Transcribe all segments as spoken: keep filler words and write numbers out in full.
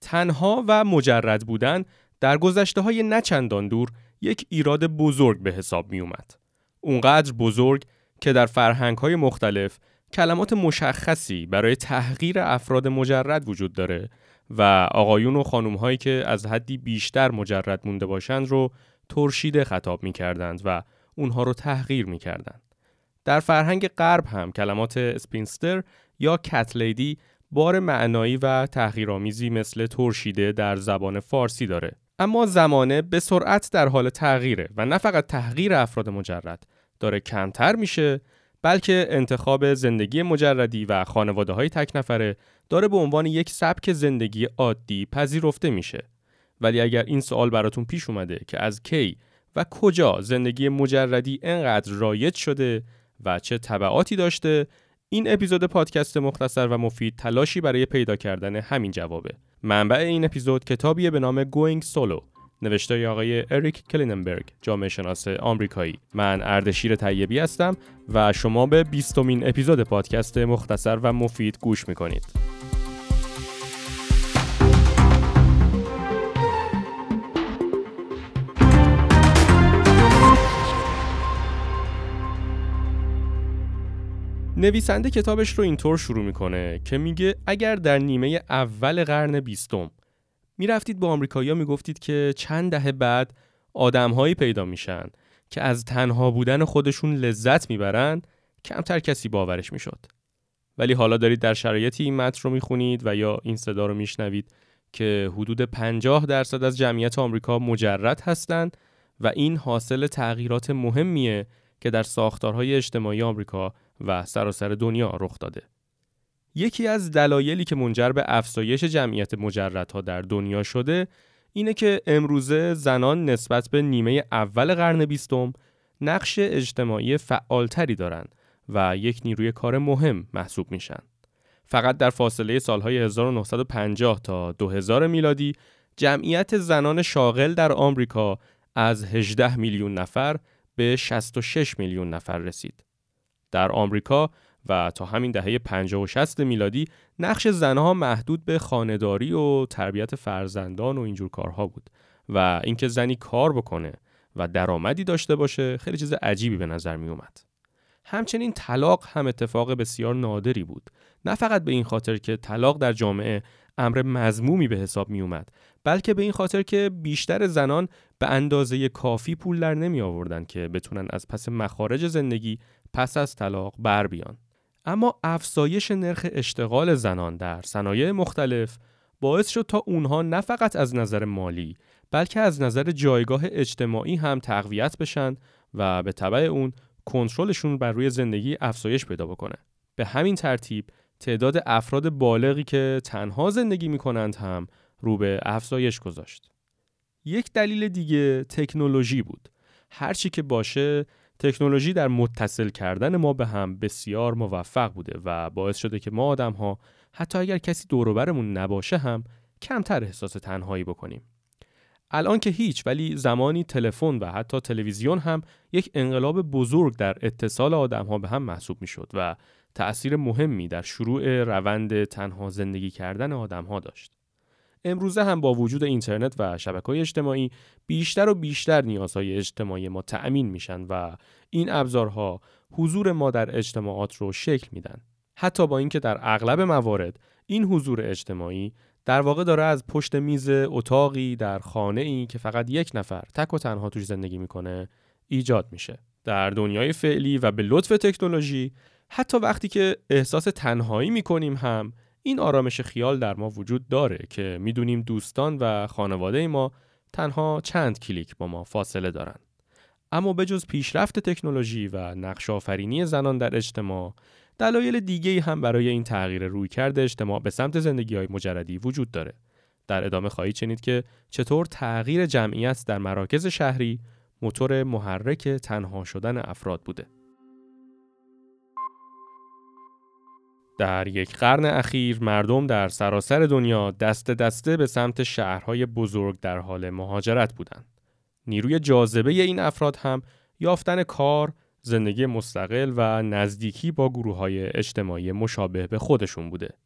تنها و مجرد بودن در گذشته‌های نچندان دور یک ایراد بزرگ به حساب می اومد. اونقدر بزرگ که در فرهنگ‌های مختلف کلمات مشخصی برای تحقیر افراد مجرد وجود داره و آقایون و خانوم‌هایی که از حدی بیشتر مجرد مونده باشند رو ترشیده خطاب می‌کردند و اونها رو تحقیر می‌کردند. در فرهنگ غرب هم کلمات اسپینستر یا کت لیدی بار معنایی و تحقیرآمیزی مثل ترشیده در زبان فارسی داره. اما زمانه به سرعت در حال تغییره و نه فقط تحقیر افراد مجرد داره کمتر میشه، بلکه انتخاب زندگی مجردی و خانواده‌های تک نفره داره به عنوان یک سبک زندگی عادی پذیرفته میشه. ولی اگر این سوال براتون پیش اومده که از کی و کجا زندگی مجردی انقدر رایج شده و چه تبعاتی داشته، این اپیزود پادکست مختصر و مفید تلاشی برای پیدا کردن همین جوابه. منبع این اپیزود کتابیه به نام Going Solo، نوشته آقای اریک کلیننبرگ، جامعه شناس آمریکایی. من اردشیر طیبی هستم و شما به بیستمین اپیزود پادکست مختصر و مفید گوش میکنید. نویسنده کتابش رو اینطور شروع میکنه که میگه اگر در نیمه اول قرن بیستم میرفتید با آمریکایی‌ها میگفتید که چند دهه بعد آدم‌هایی پیدا میشن که از تنها بودن خودشون لذت میبرن، کمتر کسی باورش میشد. ولی حالا دارید در شرایطی این متن رو میخونید و یا این صدا رو میشنوید که حدود پنجاه درصد از جمعیت آمریکا مجرد هستند و این حاصل تغییرات مهمیه که در ساختارهای اجتماعی آمریکا و سراسر دنیا رخ داده. یکی از دلایلی که منجر به افزایش جمعیت مجردها در دنیا شده اینه که امروزه زنان نسبت به نیمه اول قرن بیستم نقش اجتماعی فعالتری دارن و یک نیروی کار مهم محسوب میشن. فقط در فاصله سالهای هزار و نهصد و پنجاه تا دو هزار میلادی جمعیت زنان شاغل در آمریکا از هجده میلیون نفر به شصت و شش میلیون نفر رسید. در آمریکا و تا همین دهه پنجاه و شصت میلادی نقش زنها محدود به خانه‌داری و تربیت فرزندان و اینجور کارها بود و اینکه زنی کار بکنه و درآمدی داشته باشه خیلی چیز عجیبی به نظر می اومد. همچنین طلاق هم اتفاق بسیار نادری بود، نه فقط به این خاطر که طلاق در جامعه امر مذمومی به حساب می اومد، بلکه به این خاطر که بیشتر زنان به اندازه کافی پول در نمی آوردن که بتونن از پس مخارج زندگی پس از طلاق بر بیان. اما افزایش نرخ اشتغال زنان در صنایع مختلف باعث شد تا اونها نه فقط از نظر مالی بلکه از نظر جایگاه اجتماعی هم تقویت بشن و به تبع اون کنترلشون بر روی زندگی افزایش پیدا بکنه. به همین ترتیب تعداد افراد بالغی که تنها زندگی میکنند هم رو به افزایش گذاشت. یک دلیل دیگه تکنولوژی بود. هرچی که باشه تکنولوژی در متصل کردن ما به هم بسیار موفق بوده و باعث شده که ما آدم‌ها حتی اگر کسی دور و برمون نباشه هم کمتر احساس تنهایی بکنیم. الان که هیچ، ولی زمانی تلفن و حتی تلویزیون هم یک انقلاب بزرگ در اتصال آدم‌ها به هم محسوب می‌شد و تأثیر مهمی در شروع روند تنها زندگی کردن آدم‌ها داشت. امروزه هم با وجود اینترنت و شبکه‌های اجتماعی بیشتر و بیشتر نیازهای اجتماعی ما تأمین میشن و این ابزارها حضور ما در اجتماعات رو شکل میدن. حتی با اینکه در اغلب موارد این حضور اجتماعی در واقع داره از پشت میز اتاقی در خانه‌ای که فقط یک نفر تک و تنها توش زندگی میکنه ایجاد میشه. در دنیای فعلی و به لطف تکنولوژی حتی وقتی که احساس تنهایی میکنیم هم این آرامش خیال در ما وجود داره که میدونیم دوستان و خانواده ما تنها چند کلیک با ما فاصله دارن. اما به جز پیشرفت تکنولوژی و نقش آفرینی زنان در اجتماع، دلایل دیگه‌ای هم برای این تغییر رویکرد اجتماع به سمت زندگی‌های مجردی وجود داره. در ادامه خواهید شنید که چطور تغییر جمعیت در مراکز شهری موتور محرک تنها شدن افراد بوده. در یک قرن اخیر مردم در سراسر دنیا دست دسته به سمت شهرهای بزرگ در حال مهاجرت بودند. نیروی جاذبه این افراد هم یافتن کار، زندگی مستقل و نزدیکی با گروه‌های اجتماعی مشابه به خودشون بوده.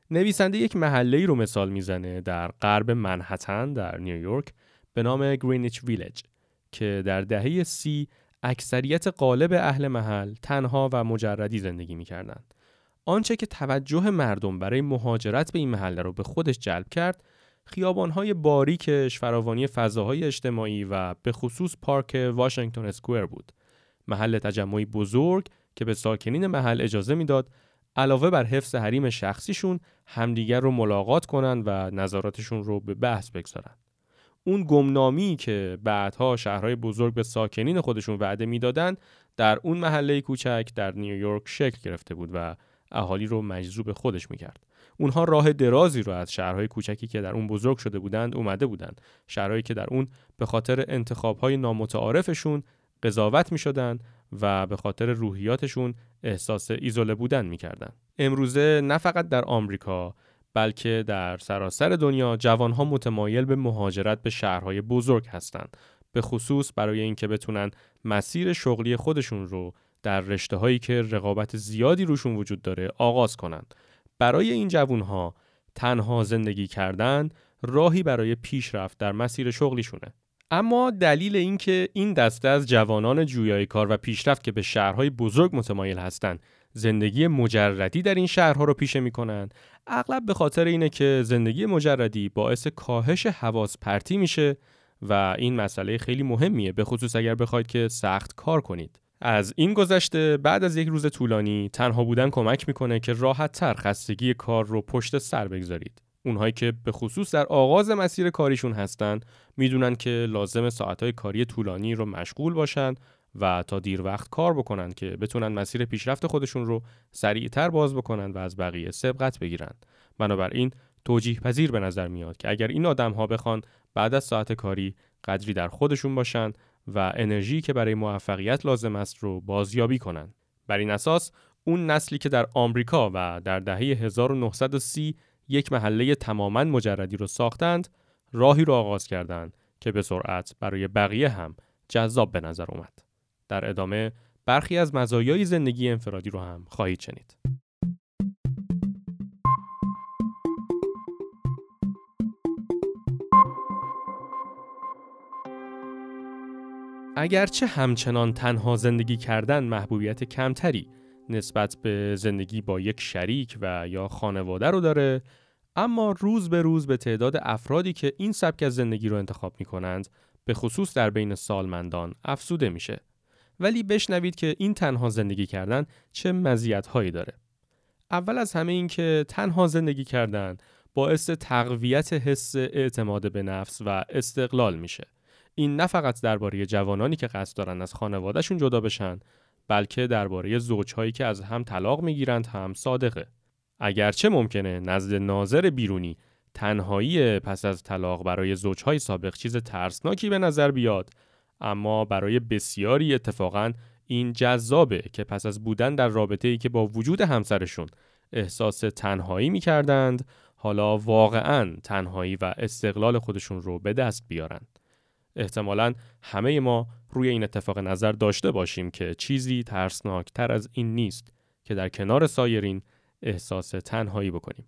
نویسنده یک محله‌ای رو مثال میزنه در غرب منهتن در نیویورک به نام گرینیچ ویلج که در دهه سی اکثریت غالب اهل محل تنها و مجردی زندگی می‌کردند. آنچه که توجه مردم برای مهاجرت به این محله رو به خودش جلب کرد، خیابان‌های باریکش، فراوانی فضاهای اجتماعی و به خصوص پارک واشنگتن اسکوئر بود. محل تجمعی بزرگ که به ساکنین محل اجازه میداد علاوه بر حفظ حریم شخصیشون همدیگر رو ملاقات کنن و نظراتشون رو به بحث بگذارن. اون گمنامی که بعدها شهرهای بزرگ به ساکنین خودشون وعده میدادن در اون محله کوچک در نیویورک شکل گرفته بود و اهالی رو مجذوب خودش میکرد. اونها راه درازی رو از شهرهای کوچکی که در اون بزرگ شده بودند اومده بودند. شهرهایی که در اون به خاطر انتخاب‌های نامتعارفشون قضاوت می‌شدند و به خاطر روحیاتشون احساس ایزوله بودن می‌کردند. امروزه نه فقط در آمریکا بلکه در سراسر دنیا جوانها متمایل به مهاجرت به شهرهای بزرگ هستند، به خصوص برای اینکه بتونن مسیر شغلی خودشون رو در رشته‌هایی که رقابت زیادی روشون وجود داره آغاز کنند. برای این جوانها تنها زندگی کردن راهی برای پیشرفت در مسیر شغلیشونه. اما دلیل این که این دسته از جوانان جویای کار و پیشرفت که به شهرهای بزرگ متمایل هستند زندگی مجردی در این شهرها رو پیشه میکنن اغلب به خاطر اینه که زندگی مجردی باعث کاهش حواس پرتی میشه و این مسئله خیلی مهمیه، به خصوص اگر بخواید که سخت کار کنید. از این گذشته بعد از یک روز طولانی تنها بودن کمک میکنه که راحت تر خستگی کار رو پشت سر بگذارید. اونهایی که به خصوص در آغاز مسیر کاریشون هستن میدونن که لازم ساعتهای کاری طولانی رو مشغول باشن و تا دیر وقت کار بکنن که بتونن مسیر پیشرفت خودشون رو سریعتر باز بکنن و از بقیه سبقت بگیرن. بنابراین توجیه پذیر به نظر میاد که اگر این آدم‌ها بخوان بعد از ساعت کاری قدری در خودشون باشن و انرژی که برای موفقیت لازم است رو بازیابی کنن. بر این اساس اون نسلی که در آمریکا و در دهه هزار و نهصد و سی یک محله تماماً مجردی رو ساختند، راهی رو آغاز کردند که به سرعت برای بقیه هم جذاب به نظر اومد. در ادامه برخی از مزایای زندگی انفرادی رو هم خواهید شنید. اگرچه همچنان تنها زندگی کردن محبوبیت کمتری نسبت به زندگی با یک شریک و یا خانواده رو داره، اما روز به روز به تعداد افرادی که این سبک از زندگی رو انتخاب می کنند، به خصوص در بین سالمندان افزوده میشه. ولی بشنوید که این تنها زندگی کردن چه مزیت‌هایی داره. اول از همه این که تنها زندگی کردن باعث تقویت حس اعتماد به نفس و استقلال میشه. این نه فقط درباره جوانانی که قصد دارن از خانوادهشون جدا بشن، بلکه درباره زوجهایی که از هم طلاق میگیرند هم صادقه. اگرچه ممکنه نزد ناظر بیرونی تنهایی پس از طلاق برای زوجهای سابق چیز ترسناکی به نظر بیاد، اما برای بسیاری اتفاقاً این جذابه که پس از بودن در رابطه‌ای که با وجود همسرشون احساس تنهایی می‌کردند، حالا واقعاً تنهایی و استقلال خودشون رو به دست بیارن. احتمالاً همه ما روی این اتفاق نظر داشته باشیم که چیزی ترسناکتر از این نیست که در کنار سایرین احساس تنهایی بکنیم.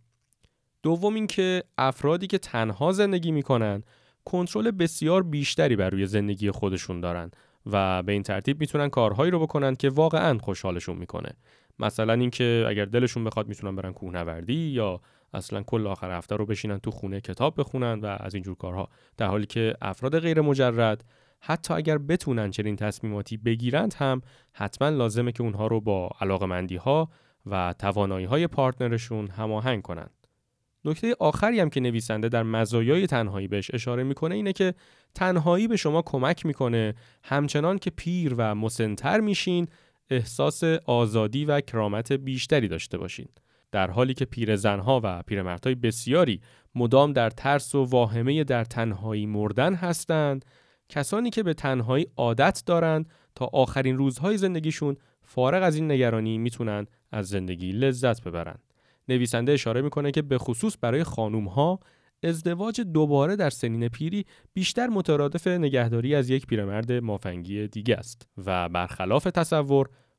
دوم این که افرادی که تنها زندگی میکنن کنترل بسیار بیشتری بر روی زندگی خودشون دارن و به این ترتیب میتونن کارهایی رو بکنن که واقعاً خوشحالشون میکنه. مثلا اینکه اگر دلشون بخواد میتونن برن کوهنوردی یا اصلا کل آخر هفته رو بشینن تو خونه کتاب بخونن و از اینجور کارها، در حالی که افراد غیر مجرد حتی اگر بتونن چنین تصمیماتی بگیرند هم حتما لازمه که اونها رو با علاقمندی‌ها و توانایی‌های پارتنرشون هماهنگ کنن. نکته آخری هم که نویسنده در مزایای تنهایی بهش اشاره میکنه اینه که تنهایی به شما کمک میکنه همچنان که پیر و مسن‌تر میشین احساس آزادی و کرامت بیشتری داشته باشین. در حالی که پیرزن‌ها و پیرمردهای بسیاری مدام در ترس و واهمه در تنهایی مردن هستند، کسانی که به تنهایی عادت دارن تا آخرین روزهای زندگیشون فارغ از این نگرانی میتونن از زندگی لذت ببرن. نویسنده اشاره میکنه که به خصوص برای خانوم‌ها ازدواج دوباره در سنین پیری بیشتر مترادف نگهداری از یک پیرمرد مافنگی دیگه است و برخلاف تصور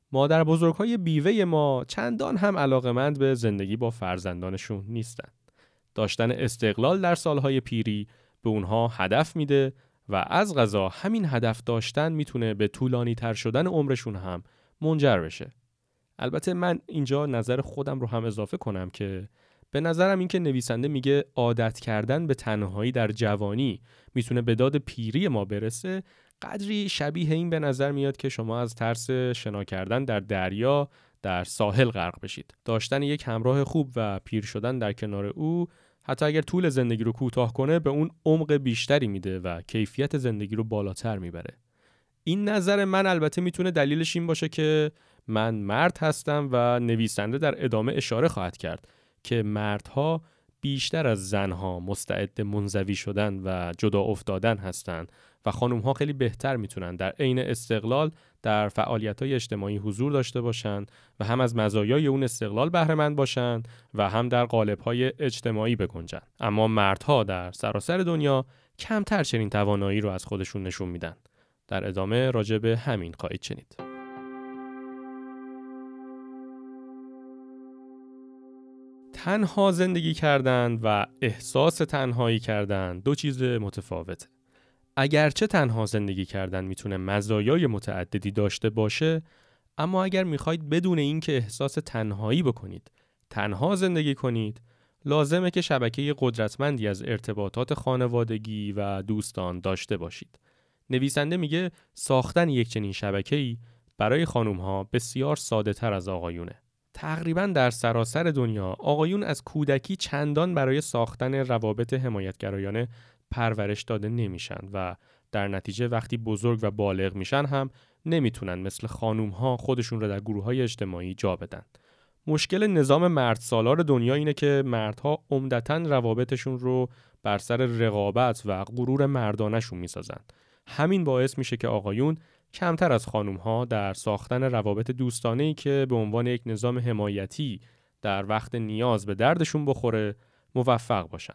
مادر بزرگ‌های بیوه ما چندان هم علاقمند به زندگی با فرزندانشون نیستن. داشتن استقلال در سالهای پیری به اونها هدف میده و از قضا همین هدف داشتن میتونه به طولانی تر شدن عمرشون هم منجر بشه. البته من اینجا نظر خودم رو هم اضافه کنم که به نظرم این که نویسنده میگه عادت کردن به تنهایی در جوانی میتونه به داد پیری ما برسه، قدری شبیه این به نظر میاد که شما از ترس شنا کردن در دریا در ساحل غرق بشید. داشتن یک همراه خوب و پیر شدن در کنار او حتی اگر طول زندگی رو کوتاه کنه به اون عمق بیشتری میده و کیفیت زندگی رو بالاتر میبره. این نظر من البته میتونه دلیلش این باشه که من مرد هستم و نویسنده در ادامه اشاره خواهد کرد که مردها بیشتر از زنها مستعد منزوی شدن و جدا افتادن هستند و خانم‌ها خیلی بهتر میتونن در عین استقلال در فعالیت‌های اجتماعی حضور داشته باشن و هم از مزایای اون استقلال بهره مند باشن و هم در قالب‌های اجتماعی بگنجن. اما مردها در سراسر دنیا کمتر چنین توانایی رو از خودشون نشون میدن. در ادامه راجع به همین خواهید شنید. تنها زندگی کردن و احساس تنهایی کردن دو چیز متفاوته. اگرچه تنها زندگی کردن میتونه مزایای متعددی داشته باشه، اما اگر میخواید بدون اینکه احساس تنهایی بکنید تنها زندگی کنید، لازمه که شبکه قدرتمندی از ارتباطات خانوادگی و دوستان داشته باشید. نویسنده میگه ساختن یک چنین شبکه‌ای برای خانم‌ها بسیار ساده‌تر از آقایونه. تقریباً در سراسر دنیا آقایون از کودکی چندان برای ساختن روابط حمایتگرایانه پرورش داده نمیشن و در نتیجه وقتی بزرگ و بالغ میشن هم نمیتونن مثل خانوم‌ها خودشون رو در گروه‌های اجتماعی جا بدن. مشکل نظام مرد سالار دنیا اینه که مردها عمدتاً روابطشون رو بر سر رقابت و غرور مردانه‌شون میسازن. همین باعث میشه که آقایون کمتر از خانم‌ها در ساختن روابط دوستانه‌ای که به عنوان یک نظام حمایتی در وقت نیاز به دردشون بخوره موفق باشن.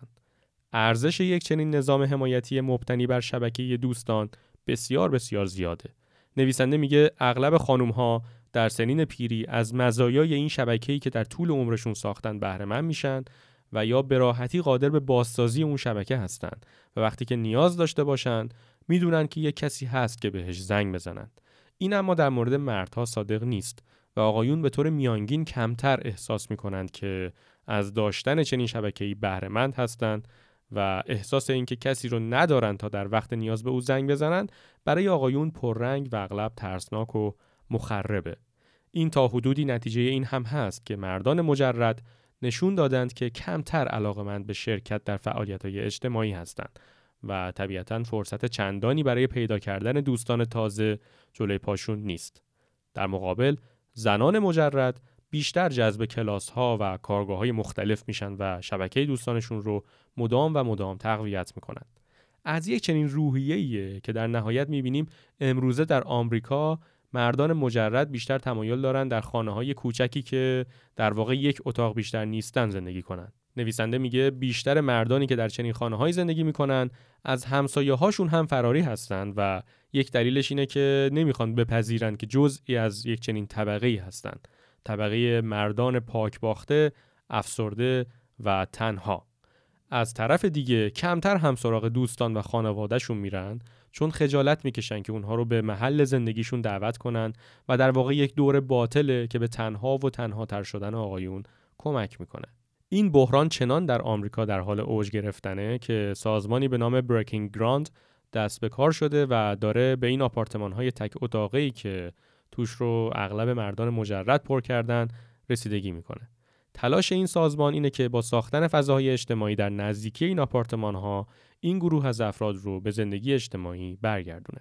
ارزش یک چنین نظام حمایتی مبتنی بر شبکه دوستان بسیار بسیار زیاده. نویسنده میگه اغلب خانم‌ها در سنین پیری از مزایای این شبکه‌ای که در طول عمرشون ساختن بهره مند میشن و یا به راحتی قادر به بازسازی اون شبکه هستن و وقتی که نیاز داشته باشن میدونن که یک کسی هست که بهش زنگ بزنن. این اما در مورد مردها صادق نیست و آقایون به طور میانگین کمتر احساس میکنند که از داشتن چنین شبکه‌ای بهره مند هستند و احساس این که کسی رو ندارن تا در وقت نیاز به او زنگ بزنن برای آقایون پررنگ و اغلب ترسناک و مخربه. این تا حدودی نتیجه این هم هست که مردان مجرد نشون دادند که کمتر علاقه‌مند به شرکت در فعالیت‌های اجتماعی هستند و طبیعتاً فرصت چندانی برای پیدا کردن دوستان تازه جلوی پاشون نیست. در مقابل زنان مجرد بیشتر جذب کلاس‌ها و کارگاه‌های مختلف میشن و شبکه دوستانشون رو مدام و مدام تقویت میکنن. از یک چنین روحیه‌ایه که در نهایت میبینیم امروزه در آمریکا مردان مجرد بیشتر تمایل دارن در خانه‌های کوچکی که در واقع یک اتاق بیشتر نیستن زندگی کنن. نویسنده میگه بیشتر مردانی که در چنین خانه‌هایی زندگی میکنن از همسایه‌هاشون هم فراری هستن و یک دلیلش اینه که نمیخوان بپذیرن که جزئی از یک چنین طبقه‌ای هستن. طبقه مردان پاکباخته، افسرده و تنها. از طرف دیگه کمتر هم سراغ دوستان و خانواده‌شون میرن چون خجالت میکشن که اونها رو به محل زندگیشون دعوت کنن و در واقع یک دور باطله که به تنها و تنها تر شدن آقایون کمک میکنه. این بحران چنان در آمریکا در حال اوج گرفتنه که سازمانی به نام برکینگ گراند دست به کار شده و داره به این آپارتمان‌های تک اتاقی که توش رو اغلب مردان مجرد پر کردن رسیدگی میکنه. تلاش این سازمان اینه که با ساختن فضاهای اجتماعی در نزدیکی این آپارتمان‌ها این گروه از افراد رو به زندگی اجتماعی برگردونه.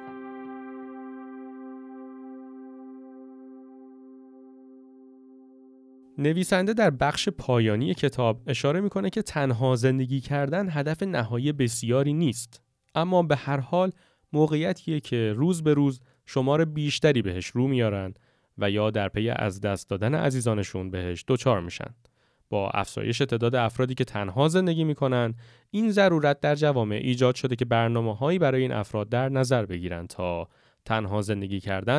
نویسنده در بخش پایانی کتاب اشاره میکنه که تنها زندگی کردن هدف نهایی بسیاری نیست، اما به هر حال موقعیتیه که روز به روز شمار بیشتری بهش رو میارن و یا در پی از دست دادن عزیزانشون بهش دوچار میشن. با افزایش تعداد افرادی که تنها زندگی میکنن، این ضرورت در جوامع ایجاد شده که برنامه‌هایی برای این افراد در نظر بگیرن تا تنها زندگی کردن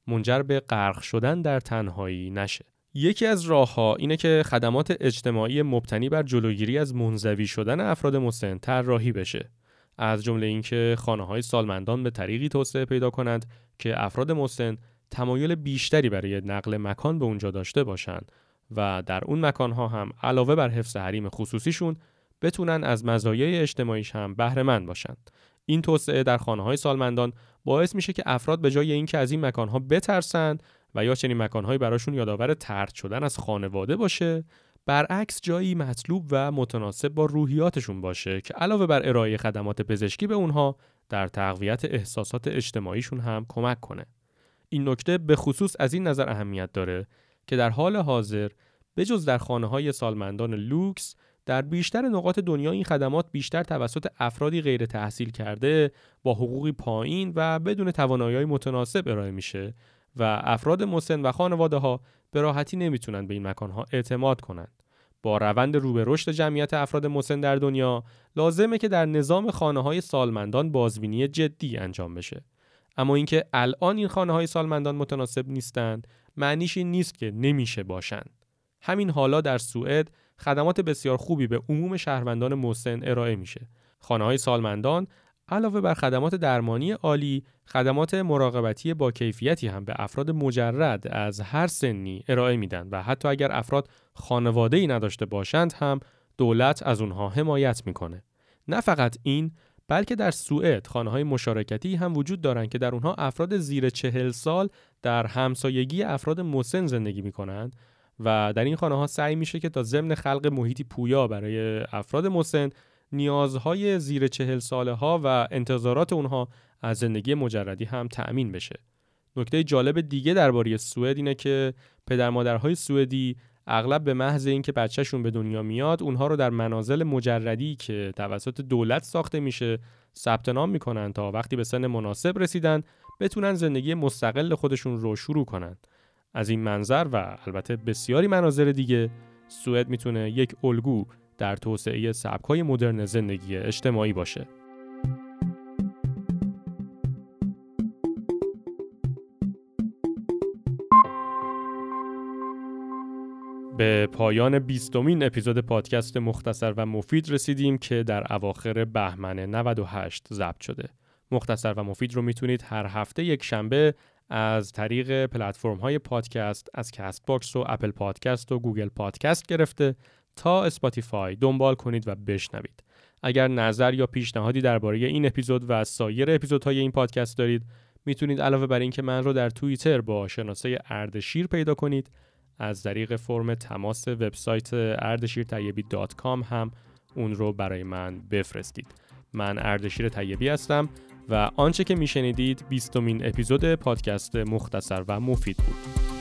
منجر به غرق شدن در تنهایی نشه. یکی از راه‌ها اینه که خدمات اجتماعی مبتنی بر جلوگیری از منزوی شدن افراد مسن طراحی بشه. از جمله اینکه خانه‌های سالمندان به طریقی توسعه پیدا کنند که افراد مسن تمایل بیشتری برای نقل مکان به اونجا داشته باشند و در اون مکان‌ها هم علاوه بر حفظ حریم خصوصیشون بتونن از مزایای اجتماعیش هم بهره مند باشن. این توسعه در خانه‌های سالمندان باعث میشه که افراد به جای اینکه از این مکان‌ها بترسن و یا چنین مکان‌هایی براشون یادآور طرد شدن از خانواده باشه، برعکس جایی مطلوب و متناسب با روحیاتشون باشه که علاوه بر ارائه خدمات پزشکی به اونها در تقویت احساسات اجتماعیشون هم کمک کنه. این نکته به خصوص از این نظر اهمیت داره که در حال حاضر بجز در خانه‌های سالمندان لوکس، در بیشتر نقاط دنیا این خدمات بیشتر توسط افرادی غیر تحصیل کرده با حقوقی پایین و بدون توانایی‌های متناسب ارائه میشه و افراد مسن و خانواده‌ها به راحتی نمیتونن به این مکان‌ها اعتماد کنند. با روند رو به رشد جمعیت افراد مسن در دنیا، لازمه که در نظام خانه‌های سالمندان بازبینی جدی انجام بشه. اما اینکه الان این خانه‌های سالمندان متناسب نیستند، معنیش این نیست که نمیشه باشند. همین حالا در سوئد خدمات بسیار خوبی به عموم شهروندان مسن ارائه میشه. خانه‌های سالمندان علاوه بر خدمات درمانی عالی، خدمات مراقبتی با کیفیتی هم به افراد مجرد از هر سنی ارائه میدن و حتی اگر افراد خانواده‌ای نداشته باشند هم دولت از اونها حمایت میکنه. نه فقط این، بلکه در سوئد خانه‌های مشارکتی هم وجود دارن که در اونها افراد زیر چهل سال در همسایگی افراد مسن زندگی میکنند و در این خانه‌ها سعی میشه که تا ضمن خلق محیطی پویا برای افراد مسن، نیازهای زیر چهل ساله ها و انتظارات اونها از زندگی مجردی هم تأمین بشه. نکته جالب دیگه درباره سوئد اینه که پدر مادرهای سوئدی اغلب به محض اینکه بچه‌شون به دنیا میاد، اونها رو در منازل مجردی که توسط دولت ساخته میشه ثبت نام میکنن تا وقتی به سن مناسب رسیدن بتونن زندگی مستقل خودشون رو شروع کنن. از این منظر و البته بسیاری مناظر دیگه، سوئد میتونه یک الگو در توسعه سبک‌های مدرن زندگی اجتماعی باشه. به پایان بیستمین اپیزود پادکست مختصر و مفید رسیدیم که در اواخر بهمن نود و هشت ضبط شده. مختصر و مفید رو میتونید هر هفته یک شنبه از طریق پلتفرم‌های پادکست از کست باکس و اپل پادکست و گوگل پادکست گرفته تا اسپاتیفای دنبال کنید و بشنوید. اگر نظر یا پیشنهادی درباره این اپیزود و سایر اپیزودهای این پادکست دارید، میتونید علاوه بر این که من رو در توییتر با شناسه اردشیر پیدا کنید، از طریق فرم تماس وبسایت اردشیر طیبی دات کام هم اون رو برای من بفرستید. من اردشیر طیبی هستم و آنچه که میشنیدید بیستمین اپیزود پادکست مختصر و مفید بود.